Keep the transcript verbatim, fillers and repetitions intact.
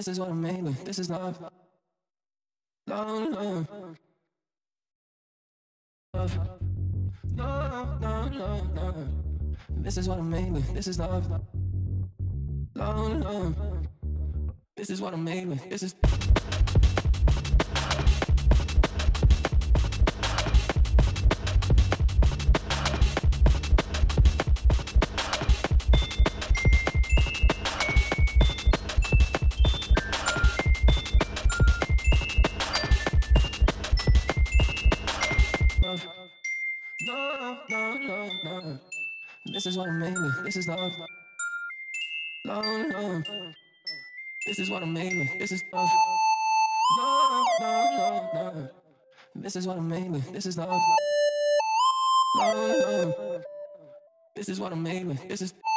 This is what I'm made with. This is love. Love, love, love. No, no, no, no. This is what I'm made with. This is love. Love, love. This is what I'm made with. This is. Love. No, no, no, no. This is what I'm made with. This is love. Love, love. This is what I'm made with. This is love. No, no, no, no. This is what I'm made with. This is love. Love, love. This is what I'm made with. This is.